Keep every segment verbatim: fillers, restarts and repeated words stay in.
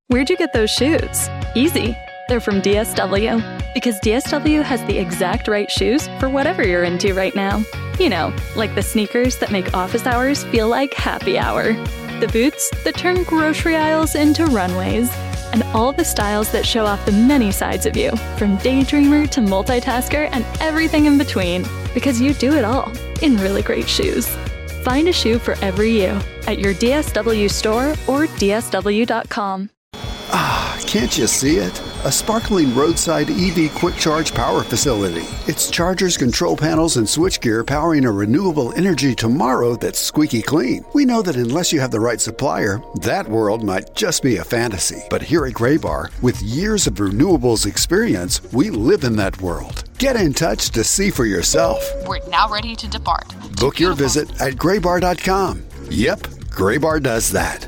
Where'd you get those shoes? Easy. They're from D S W. Because D S W has the exact right shoes for whatever you're into right now. You know, like the sneakers that make office hours feel like happy hour. The boots that turn grocery aisles into runways. And all the styles that show off the many sides of you, from daydreamer to multitasker and everything in between. Because you do it all in really great shoes. Find a shoe for every you at your D S W store or D S W dot com. Ah, can't you see it? A sparkling roadside E V quick charge power facility. It's chargers, control panels, and switchgear powering a renewable energy tomorrow that's squeaky clean. We know that unless you have the right supplier, that world might just be a fantasy. But here at Graybar, with years of renewables experience, we live in that world. Get in touch to see for yourself. We're now ready to depart. Book your visit at graybar dot com. Yep, Graybar does that.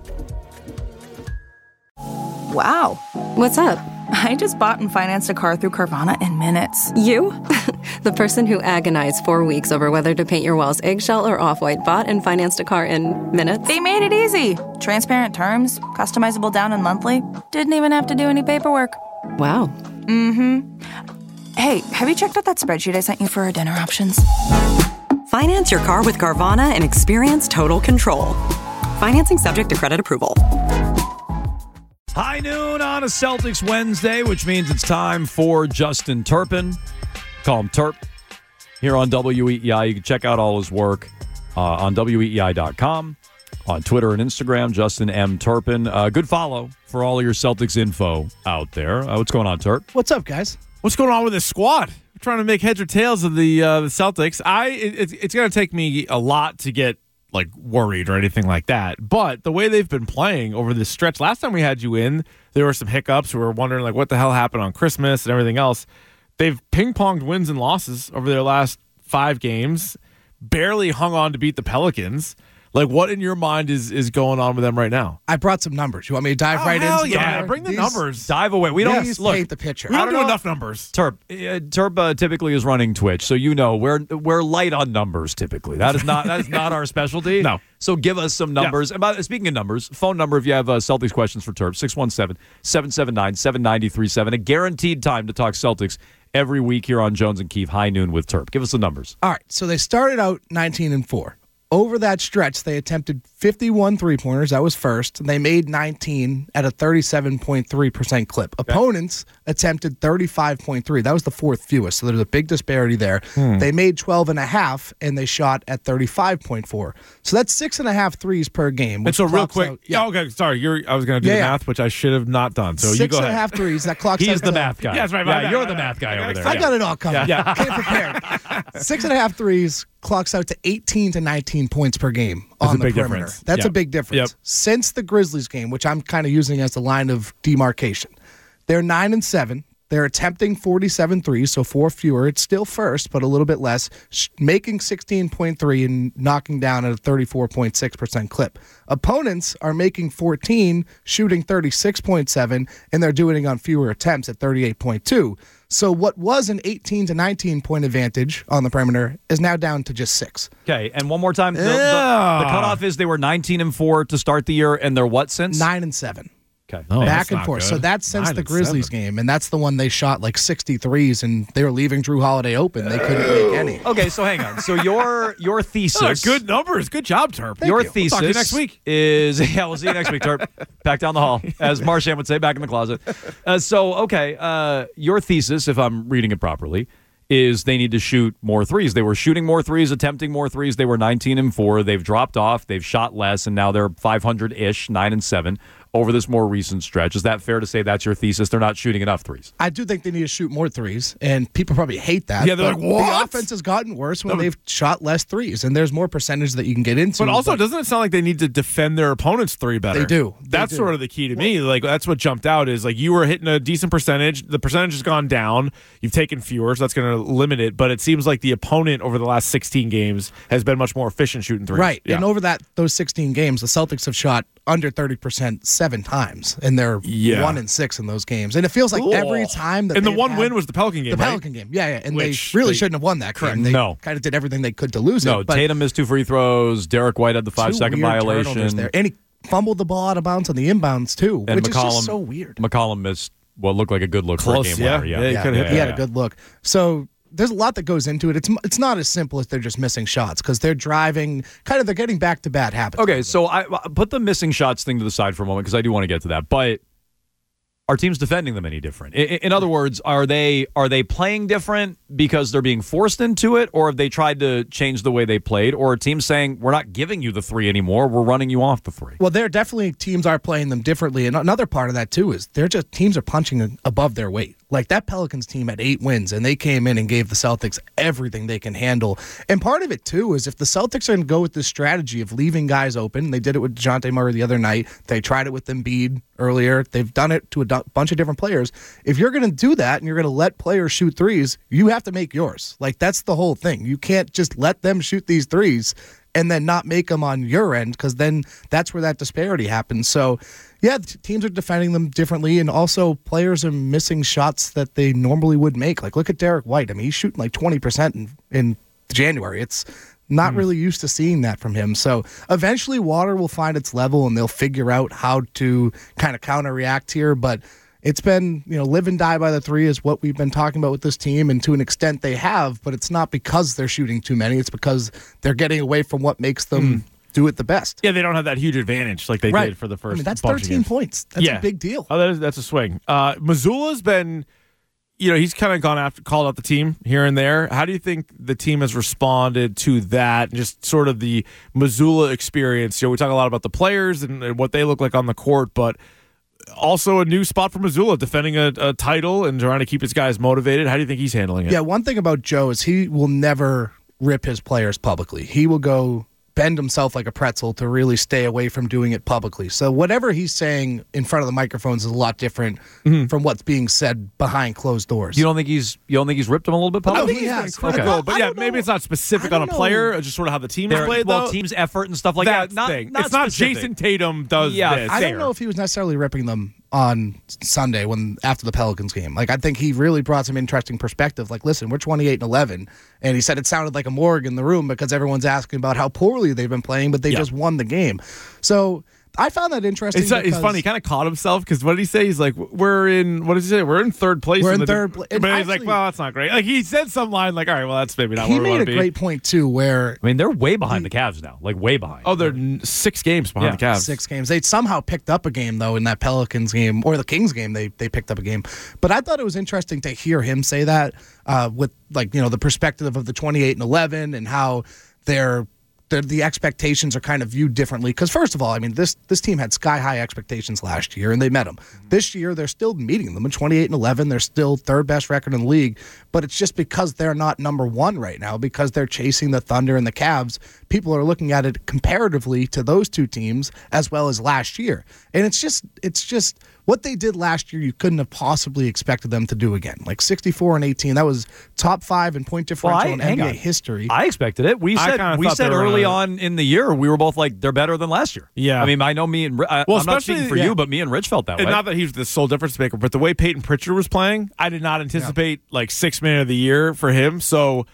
Wow. What's up? I just bought and financed a car through Carvana in minutes. You? The person who agonized four weeks over whether to paint your walls eggshell or off-white bought and financed a car in minutes? They made it easy. Transparent terms, customizable down and monthly. Didn't even have to do any paperwork. Wow. Mm-hmm. Hey, have you checked out that spreadsheet I sent you for our dinner options? Finance your car with Carvana and experience total control. Financing subject to credit approval. High noon on a Celtics Wednesday, which means it's time for Justin Turpin. Call him Turp here on W E E I. You can check out all his work uh, on W E E I dot com, on Twitter and Instagram, Justin M. Turpin. Uh, good follow for all of your Celtics info out there. Uh, what's going on, Turp? What's up, guys? What's going on with this squad? We're trying to make heads or tails of the uh, the Celtics. I it, it's, it's going to take me a lot to get like worried or anything like that. But the way they've been playing over this stretch, last time we had you in, there were some hiccups. We were wondering like what the hell happened on Christmas and everything else. They've ping-ponged wins and losses over their last five games, barely hung on to beat the Pelicans. Like, what in your mind is, is going on with them right now? I brought some numbers. You want me to dive oh, right hell into yeah. the Bring the These, numbers. Dive away. We don't These look, paint the picture. We don't, don't do know. enough numbers. Turp, uh, Turp uh, typically is running Twitch, so you know we're we're light on numbers typically. That is not that is not our specialty. No. So give us some numbers. Yeah. And by, speaking of numbers, phone number if you have uh, Celtics questions for Turp, six one seven, seven seven nine, seven nine three seven. A guaranteed time to talk Celtics every week here on Jones and Keefe, High Noon with Turp. Give us the numbers. All right, so they started out nineteen and four. Over that stretch, they attempted fifty-one three-pointers. That was first. They made nineteen at a thirty-seven point three percent clip. Okay. Opponents attempted thirty-five point three. That was the fourth fewest, so there's a big disparity there. Hmm. They made twelve and a half, and they shot at thirty-five point four. So that's six and a half threes per game. And so real quick, out, yeah. oh, okay, sorry, you're, I was going to do yeah, the yeah. math, which I should have not done. So six you go and ahead. a half threes. That clock's He's out the to math guy. Yeah, that's right. Yeah, right, you're right, the right, math guy right, over there. I yeah. got it all covered. Yeah. Came prepared. Six and a half threes, clocks out to eighteen to nineteen points per game That's on a the big perimeter. difference. That's Yep. a big difference. Yep. Since the Grizzlies game, which I'm kind of using as the line of demarcation, they're nine and seven. They're attempting forty-seven threes, so four fewer. It's still first, but a little bit less, sh- making sixteen point three and knocking down at a thirty-four point six percent clip. Opponents are making fourteen, shooting thirty-six point seven, and they're doing it on fewer attempts at thirty-eight point two. So what was an eighteen to nineteen point advantage on the perimeter is now down to just six. Okay, and one more time. The, Yeah. the, the cutoff is they were nineteen and four to start the year, and they're what since? Nine and seven. Okay. Oh, Back that's and not forth. good. So that's since Nine the and Grizzlies seven. game, and that's the one they shot like sixty-threes, and they were leaving Drew Holiday open. They couldn't make any. Okay, so hang on. So your your thesis, Oh, good numbers. Good job, Turp. your you. thesis We'll talk to you next week. is yeah. We'll see you next week, Turp. Back down the hall, as Marchand would say, back in the closet. Uh, so okay, uh, your thesis, if I'm reading it properly, is they need to shoot more threes. They were shooting more threes, attempting more threes. They were nineteen and four. They've dropped off. They've shot less, and now they're five hundred ish, nine and seven over this more recent stretch. Is that fair to say that's your thesis? They're not shooting enough threes. I do think they need to shoot more threes, and people probably hate that. Yeah, they're but like, what? The offense has gotten worse when No, they've shot less threes, and there's more percentage that you can get into. But also, doesn't it sound like they need to defend their opponent's three better? They do. They That's do. sort of the key to me. Like, that's what jumped out is, like, you were hitting a decent percentage. The percentage has gone down. You've taken fewer, so that's going to limit it. But it seems like the opponent over the last sixteen games has been much more efficient shooting threes. Right, Yeah. and over that those sixteen games, the Celtics have shot under thirty percent seven times, and they're Yeah. one and six in those games. And it feels like Cool. every time that And the they've one had- win was the Pelican game, the right? Pelican game, yeah, yeah, and Which they really they- shouldn't have won that game. They No. kind of did everything they could to lose No, it. But Tatum missed two free throws. Derek White had the two five second weird turnovers violation. there. And he fumbled the ball out of bounds on the inbounds too, And which McCollum, is just so weird. McCollum missed what looked like a good look Close, for a game yeah. winner. Yeah, Yeah, he Yeah, could've hit he that. had a good look. So there's a lot that goes into it. It's it's not as simple as they're just missing shots because they're driving, kind of they're getting back to bad habits. Okay, so I I put the missing shots thing to the side for a moment because I do want to get to that. But are teams defending them any different? In, in other words, are they are they playing different because they're being forced into it, or have they tried to change the way they played, or are teams saying we're not giving you the three anymore, we're running you off the three? Well, they're definitely teams are playing them differently, and another part of that too is they're just teams are punching above their weight. Like that Pelicans team had eight wins, and they came in and gave the Celtics everything they can handle. And part of it too is if the Celtics are going to go with this strategy of leaving guys open, they did it with DeJounte Murray the other night. They tried it with Embiid earlier. They've done it to a d- bunch of different players. If you're going to do that and you're going to let players shoot threes, you have to make yours. Like that's the whole thing. You can't just let them shoot these threes and then not make them on your end, because then that's where that disparity happens. So, yeah, the teams are defending them differently, and also players are missing shots that they normally would make. Like, look at Derek White. I mean, he's shooting like twenty percent in, in January. It's not mm. really used to seeing that from him. So eventually water will find its level, and they'll figure out how to kind of counter-react here, but it's been, you know, live and die by the three is what we've been talking about with this team, and to an extent they have, but it's not because they're shooting too many. It's because they're getting away from what makes them mm. do it the best. Yeah, they don't have that huge advantage like they right. did for the first I mean, that's bunch thirteen of games. points. That's yeah. a big deal. Oh, that is, that's a swing. Uh, Missoula's been, you know, he's kind of gone after, called out the team here and there. How do you think the team has responded to that, and just sort of the Missoula experience? You know, we talk a lot about the players and, and what they look like on the court, but also a new spot for Missoula, defending a, a title and trying to keep his guys motivated. How do you think he's handling it? Yeah, one thing about Joe is he will never rip his players publicly. He will go bend himself like a pretzel to really stay away from doing it publicly. So whatever he's saying in front of the microphones is a lot different mm-hmm. from what's being said behind closed doors. You don't think he's you don't think he's ripped him a little bit publicly? I think he has. Critical, okay. but yeah, maybe it's not specific on a player, or just sort of how the team has played. Well, though. team's effort and stuff like that. that. Not, thing. Not it's not specific. Jason Tatum does yeah, this. I Fair. don't know if he was necessarily ripping them on Sunday when after the Pelicans game. Like I think he really brought some interesting perspective. Like, listen, we're twenty-eight and eleven, and he said it sounded like a morgue in the room because everyone's asking about how poorly they've been playing, but they yeah. just won the game. So I found that interesting. It's, it's funny. He kind of caught himself because what did he say? He's like, "We're in." What did he say? We're in third place. We're in, in the, third place. But he's like, "Well, that's not great." Like he said some line like, "All right, well, that's maybe not." He where we made a be. great point too, where I mean they're way behind he, the Cavs now, like way behind. Oh, they're six games behind yeah. the Cavs. Six games. They somehow picked up a game though in that Pelicans game or the Kings game. They they picked up a game, but I thought it was interesting to hear him say that uh, with like you know the perspective of the twenty-eight and eleven and how they're. The, the expectations are kind of viewed differently because first of all, I mean this this team had sky high expectations last year and they met them. Mm-hmm. This year they're still meeting them in twenty-eight and eleven. They're still third best record in the league, but it's just because they're not number one right now because they're chasing the Thunder and the Cavs. People are looking at it comparatively to those two teams as well as last year, and it's just it's just what they did last year. You couldn't have possibly expected them to do again. Like sixty-four and eighteen, that was top five in point differential well, I, in N B A on. history. I expected it. We said we said early on in the year we were both like they're better than last year. Yeah, I mean I know me and I, well, I'm not speaking for yeah. you, but me and Rich felt that and way. Not that he was the sole difference maker, but the way Peyton Pritchard was playing, I did not anticipate yeah. like six man of the year for him. So.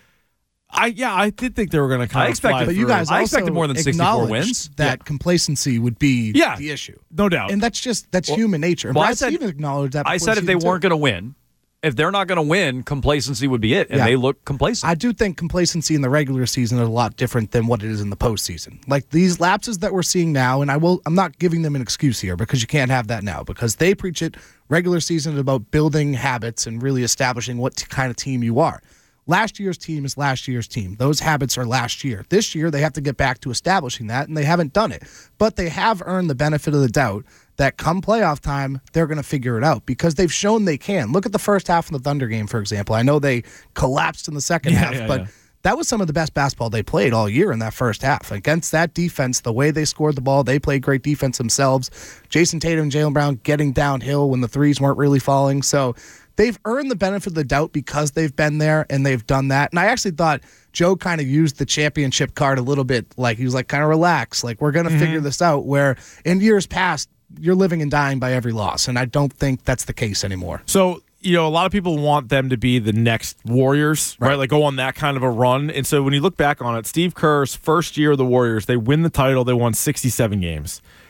I yeah, I did think they were going to kind I of expected, fly but you through. guys I expected more than sixty-four wins. That yeah. complacency would be yeah, the issue, no doubt, and that's just that's well, human nature. And well, Brad I said, Stevens acknowledged that. I said if they weren't going to win, if they're not going to win, complacency would be it, and yeah. they look complacent. I do think complacency in the regular season is a lot different than what it is in the postseason. Like these lapses that we're seeing now, and I will, I'm not giving them an excuse here because you can't have that now because they preach it. Regular season is about building habits and really establishing what t- kind of team you are. Last year's team is last year's team. Those habits are last year. This year, they have to get back to establishing that, and they haven't done it. But they have earned the benefit of the doubt that come playoff time, they're going to figure it out because they've shown they can. Look at the first half of the Thunder game, for example. I know they collapsed in the second yeah, half, yeah, but yeah. that was some of the best basketball they played all year in that first half. Against that defense, the way they scored the ball, they played great defense themselves. Jason Tatum and Jaylen Brown getting downhill when the threes weren't really falling. So they've earned the benefit of the doubt because they've been there and they've done that. And I actually thought Joe kind of used the championship card a little bit. Like he was like, kind of relax. Like we're going to mm-hmm. figure this out. Where in years past, you're living and dying by every loss. And I don't think that's the case anymore. So, you know, a lot of people want them to be the next Warriors, right? right? Like go on that kind of a run. And so when you look back on it, Steve Kerr's first year of the Warriors, they win the title. They won sixty-seven games.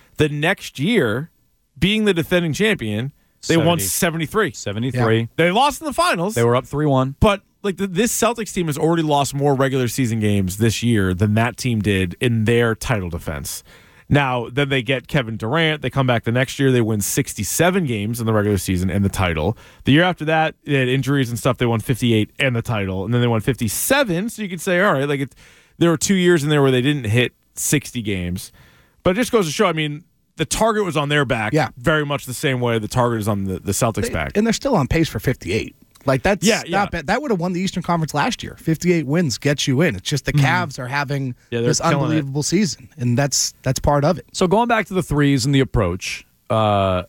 The next year, being the defending champion, they seventy. won seventy-three. seventy-three. Yeah. They lost in the finals. They were up three one. But like the, this Celtics team has already lost more regular season games this year than that team did in their title defense. Now, then they get Kevin Durant. They come back the next year. They win sixty-seven games in the regular season and the title. The year after that, they had injuries and stuff. They won fifty-eight and the title. And then they won fifty-seven. So you could say, all right, like it, there were two years in there where they didn't hit sixty games. But it just goes to show, I mean, the target was on their back Yeah. very much the same way the target is on the, the Celtics' They- back. And they're still on pace for fifty-eight. Like, that's Yeah, yeah. not bad. That would have won the Eastern Conference last year. fifty-eight wins gets you in. It's just the Cavs are having Yeah, they're this killing it. unbelievable season, and that's that's part of it. So going back to the threes and the approach, uh,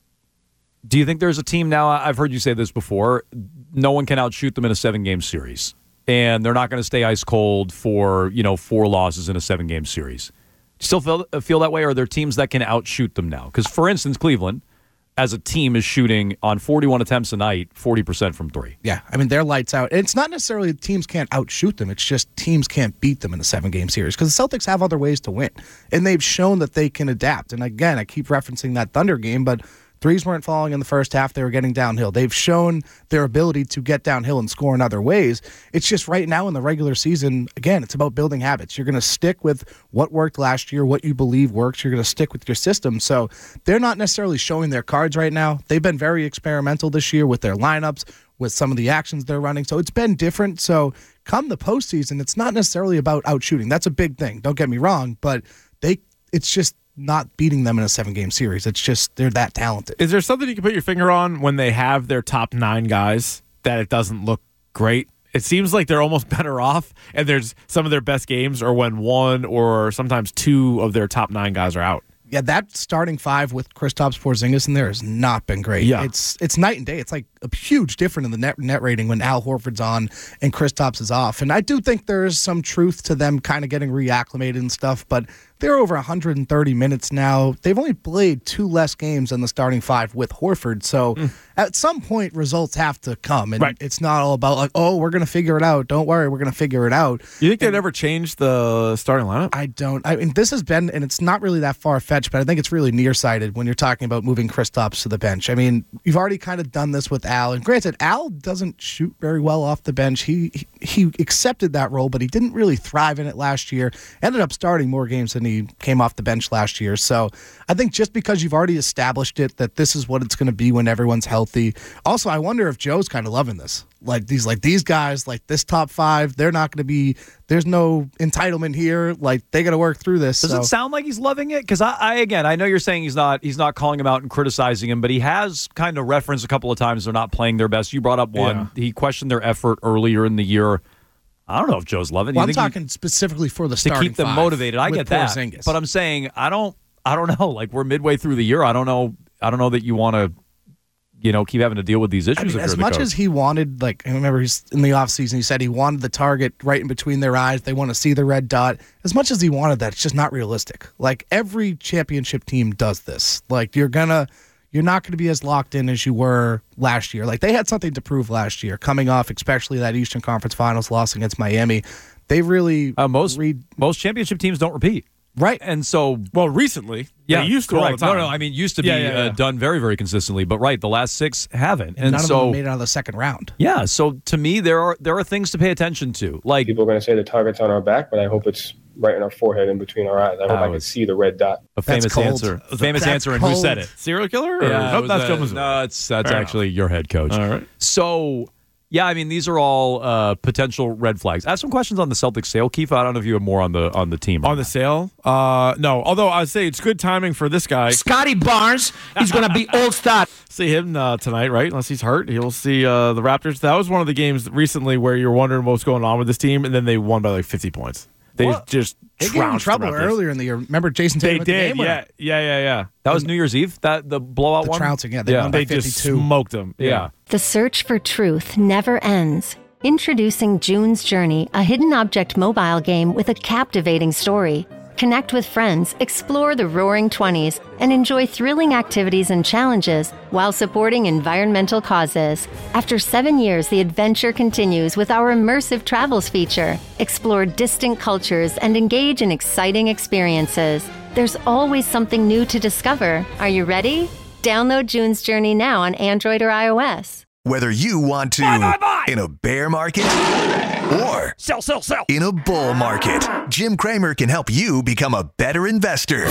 do you think there's a team now? I've heard you say this before. No one can outshoot them in a seven-game series, and they're not going to stay ice cold for you know four losses in a seven-game series. Do you still feel feel that way? Or are there teams that can outshoot them now? Because, for instance, Cleveland, as a team, is shooting on forty-one attempts a night, forty percent from three. Yeah, I mean, they're lights out. And it's not necessarily teams can't outshoot them. It's just teams can't beat them in a seven-game series because the Celtics have other ways to win, and they've shown that they can adapt. And again, I keep referencing that Thunder game, but threes weren't falling in the first half. They were getting downhill. They've shown their ability to get downhill and score in other ways. It's just right now in the regular season, again, it's about building habits. You're going to stick with what worked last year, what you believe works. You're going to stick with your system. So they're not necessarily showing their cards right now. They've been very experimental this year with their lineups, with some of the actions they're running. So it's been different. So come the postseason, it's not necessarily about outshooting. That's a big thing. Don't get me wrong, but they it's just not beating them in a seven-game series. It's just they're that talented. Is there something you can put your finger on when they have their top nine guys that it doesn't look great? It seems like they're almost better off, and there's some of their best games are when one or sometimes two of their top nine guys are out. Yeah, that starting five with Kristaps Porzingis in there has not been great. Yeah. It's it's night and day. It's like a huge difference in the net net rating when Al Horford's on and Kristaps is off. And I do think there's some truth to them kind of getting reacclimated and stuff, but they're over one hundred thirty minutes now. They've only played two less games than the starting five with Horford. So mm. at some point, results have to come. And right. It's not all about like, oh, we're going to figure it out. Don't worry, we're going to figure it out. You think and they'd ever change the starting lineup? I don't. I mean, this has been, and it's not really that far-fetched, but I think it's really nearsighted when you're talking about moving Kristaps to the bench. I mean, you've already kind of done this with Al. And granted, Al doesn't shoot very well off the bench. He, he, he accepted that role, but he didn't really thrive in it last year. Ended up starting more games than he came off the bench last year. So I think just because you've already established it, that this is what it's going to be when everyone's healthy. Also, I wonder if Joe's kind of loving this. Like these, like these guys, like this top five, they're not going to be, there's no entitlement here. Like they got to work through this. Does so. it sound like he's loving it? Because I, I, again, I know you're saying he's not, he's not calling him out and criticizing him, but he has kind of referenced a couple of times they're not playing their best. You brought up one. Yeah. He questioned their effort earlier in the year. I don't know if Joe's loving it. Well, You I'm think he- talking specifically for the to starting keep them five motivated. I with get that, Porzingis. but I'm saying I don't. I don't know. Like we're midway through the year. I don't know. I don't know that you want to, you know, keep having to deal with these issues. I mean, if as you're the much coach. as he wanted, like I remember he's in the offseason, he said he wanted the target right in between their eyes. They want to see the red dot. As much as he wanted that, it's just not realistic. Like every championship team does this. Like you're gonna. You're not going to be as locked in as you were last year. Like they had something to prove last year, coming off especially that Eastern Conference Finals loss against Miami. They really uh, most read most championship teams don't repeat, right, and so well, recently, yeah, they used to all correct. the time. No, no, I mean used to be Yeah, yeah, yeah. Uh, done very, very consistently, but right, the last six haven't, and, and none so of them made it out of the second round. yeah. So to me, there are there are things to pay attention to, like People are going to say the target's on our back, but I hope it's right in our forehead in between our eyes. I hope Oh, I can it's- see the red dot. a famous cold. answer, a famous That's answer, and who cold. said it? Serial killer? Or? Yeah, it nope, was that's a- Joe Mazzulla. No, it's that's Fair actually your head coach. All right. So, yeah, I mean, these are all uh, potential red flags. I have some questions on the Celtics sale, Keith. I don't know if you have more on the on the team. On the sale? Uh, no. Although I'd say it's good timing for this guy. Scotty Barnes, he's going to be all-star. See him uh, tonight, right? Unless he's hurt, he'll see uh, the Raptors. That was one of the games recently where you're wondering what's going on with this team, and then they won by like fifty points. They What? just They get in trounced the trouble Raptors. earlier in the year. Remember Jason They Tatum with the did, game winner? yeah, yeah, yeah, yeah. that was New Year's Eve. That the blowout The one. trouncing, yeah, they won by They just fifty-two. smoked them. Yeah. The search for truth never ends. Introducing June's Journey, a hidden object mobile game with a captivating story. Connect with friends, explore the roaring twenties, and enjoy thrilling activities and challenges while supporting environmental causes. After seven years, the adventure continues with our immersive travels feature. Explore distant cultures and engage in exciting experiences. There's always something new to discover. Are you ready? Download June's Journey now on Android or iOS. Whether you want to Buy, buy, buy. in a bear market or Sell, sell, sell. in a bull market, Jim Cramer can help you become a better investor.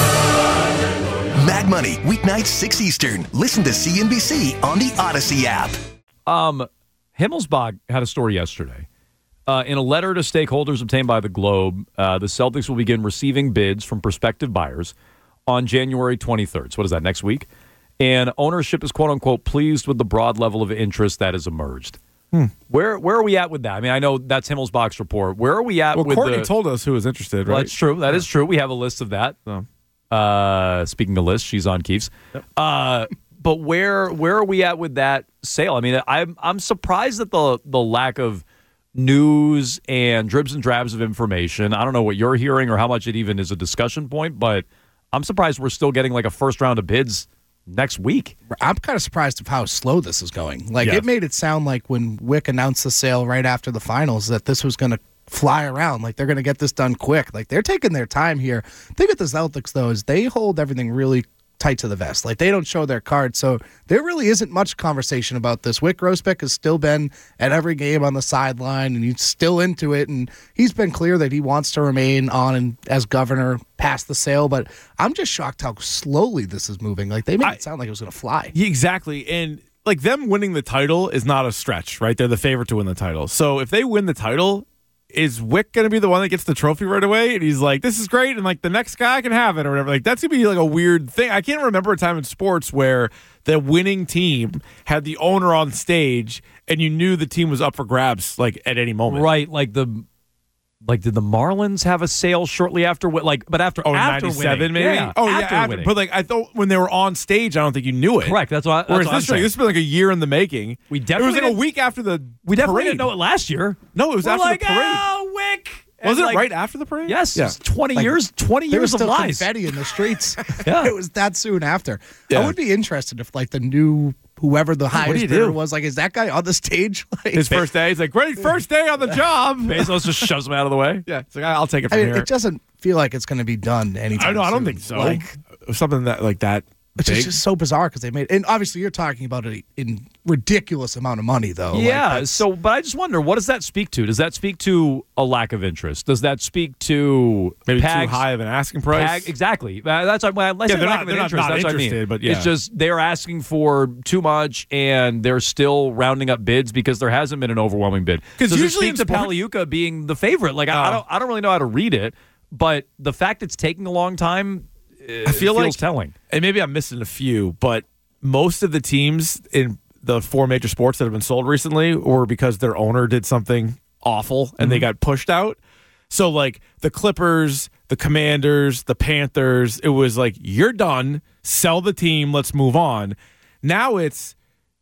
Mad Money, weeknights six Eastern. Listen to C N B C on the Odyssey app. Um, Himmelsbach had a story yesterday. Uh, in a letter to stakeholders obtained by the Globe, uh, the Celtics will begin receiving bids from prospective buyers on January twenty-third. So what is that, next week? And ownership is, quote-unquote, pleased with the broad level of interest that has emerged. Hmm. Where where are we at with that? I mean, I know that's Himmelsbach's report. Where are we at well, with Courtney the... told us who was interested, right? Well, that's true. That yeah. is true. We have a list of that. So. Uh, speaking of lists, she's on Keefe's. Yep. Uh, but where where are we at with that sale? I mean, I'm I'm surprised at the the lack of news and dribs and drabs of information. I don't know what you're hearing or how much it even is a discussion point, but I'm surprised we're still getting like a first round of bids next week. I'm kind of surprised of how slow this is going. Like, yes. It made it sound like when Wick announced the sale right after the finals that this was going to fly around. Like, they're going to get this done quick. Like, they're taking their time here. The thing with the Celtics, though, is they hold everything really tight to the vest. Like, they don't show their cards. So there really isn't much conversation about this. Wick Grousbeck has still been at every game on the sideline, and he's still into it. And he's been clear that he wants to remain on and as governor past the sale. But I'm just shocked how slowly this is moving. Like, they made I, it sound like it was going to fly. Yeah, exactly. And like, them winning the title is not a stretch, right? They're the favorite to win the title. So if they win the title, is Wick going to be the one that gets the trophy right away? And he's like, this is great, and like the next guy can have it or whatever. Like, that's going to be like a weird thing. I can't remember a time in sports where the winning team had the owner on stage and you knew the team was up for grabs like at any moment. Right, like the like did the Marlins have a sale shortly after like but after oh, after ninety-seven winning. maybe? Yeah, oh, after yeah, after, winning. but like I thought when they were on stage, I don't think you knew it. Correct. That's what. That's Whereas what this, like, this has been like a year in the making. We definitely it was like didn't, a week after the we definitely parade. didn't know it last year. No, it was We're after like, the parade. Oh, Wick. Was and it like, right after the parade? Yes. Yeah. twenty Like, years. Twenty there years was of still lies. confetti in the streets. Yeah. It was that soon after. Yeah. I would be interested if like the new whoever the highest bidder was, like, is that guy on the stage? Like, his first day, he's like, great first day on the job. Bezos just shoves him out of the way. Yeah, it's like, I'll take it from I mean, here. it doesn't feel like it's going to be done anytime I know. I don't soon. think so. Like, something that like that. It's big. just, just so bizarre because they made, and obviously you're talking about it in ridiculous amount of money, though. Yeah. Like, so, but I just wonder, what does that speak to? Does that speak to a lack of interest? Does that speak to maybe Pags, too high of an asking price? Pag, exactly. Uh, that's when I say yeah, they're lack not, of they're interest. Not, not that's what I interested, mean. but yeah. It's just they're asking for too much, and they're still rounding up bids because there hasn't been an overwhelming bid. Because Does usually it speak to sport- Paliuca being the favorite? Like I, I Oh. don't, I don't really know how to read it, but the fact it's taking a long time, I feel feels like telling. And maybe I'm missing a few, but most of the teams in the four major sports that have been sold recently were because their owner did something awful and Mm-hmm. they got pushed out. So like the Clippers, the Commanders, the Panthers, it was like, you're done, sell the team, let's move on. Now it's,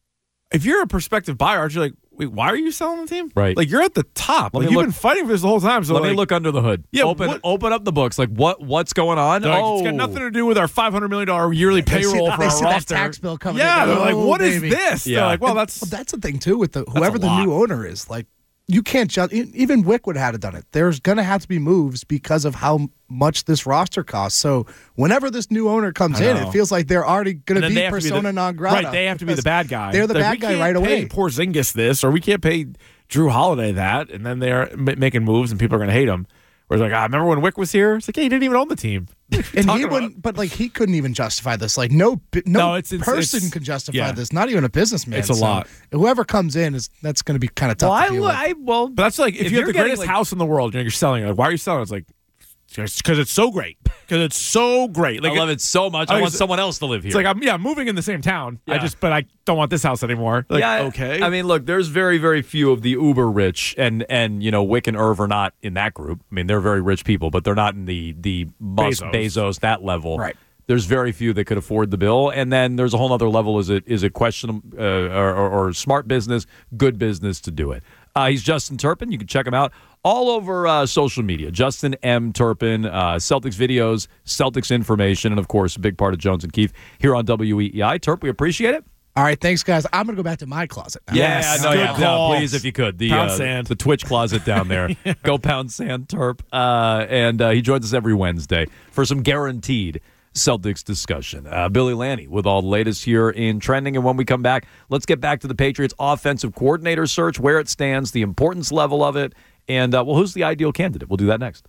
if you're a prospective buyer, aren't you like, wait, why are you selling the team? Right. Like, you're at the top. Let Like, me you've look- been fighting for this the whole time. So Let like, me look under the hood. Yeah, open what- open up the books. Like what what's going on? They're like, oh, it's got nothing to do with our five hundred million dollars yearly they see- payroll for they our see that roster. tax bill coming yeah, in. they're like, Oh, what is baby. this? Yeah. They're like, well, And- that's well, that's the thing too with the whoever a the lot. new owner is. Like, you can't just even Wick would have done it. There's going to have to be moves because of how much this roster costs. So whenever this new owner comes I in, know. it feels like they're already going And to then be they have to be persona the- non grata. Right, they have to be the because bad guy. They're the Like, bad we guy can't right away. Pay Porzingis this, or we can't pay Drew Holiday that, and then they're m- making moves, and people are going to hate him. Whereas like, ah, remember when Wick was here? It's like, hey, he didn't even own the team. And Talking he about- wouldn't, but like he couldn't even justify this. Like no, bi- no, No, it's- it's- person it's- can justify yeah. this. Not even a businessman. It's a So lot. Whoever comes in is that's going to be kind of tough. well, to I, deal with. I well, But that's like, if, If you have you're the getting, greatest like- house in the world, you know, you're selling it. Like, why are you selling it? It's like, because it's so great. Because it's so great. Like, I love it so much. I, I want was- someone else to live here. It's like, I'm yeah, I'm moving in the same town. I Yeah. just, but I don't want this house anymore. Like, yeah, okay. I mean, look, there's very, very few of the uber rich, and and you know, Wick and Irv are not in that group. I mean, they're very rich people, but they're not in the the Musk, Bezos. Bezos, that level. Right. There's very few that could afford the bill, and then there's a whole other level. Is it is it question uh, or, or, or smart business, good business to do it? Uh, he's Justin Turpin. You can check him out all over uh, social media. Justin M. Turpin, uh, Celtics videos, Celtics information, and of course, a big part of Jones and Keefe here on W E E I. Turp, we appreciate it. All right, thanks, guys. I'm going to go back to my closet now. Yeah, Yes, no, good yeah, call. yeah, please, if you could. The Pound uh, sand. the Twitch closet down there. Go pound sand, Terp. Uh, and uh, he joins us every Wednesday for some guaranteed Celtics discussion. Uh, Billy Lanny with all the latest here in trending. And when we come back, let's get back to the Patriots offensive coordinator search, where it stands, the importance level of it, and, uh, well, who's the ideal candidate? We'll do that next.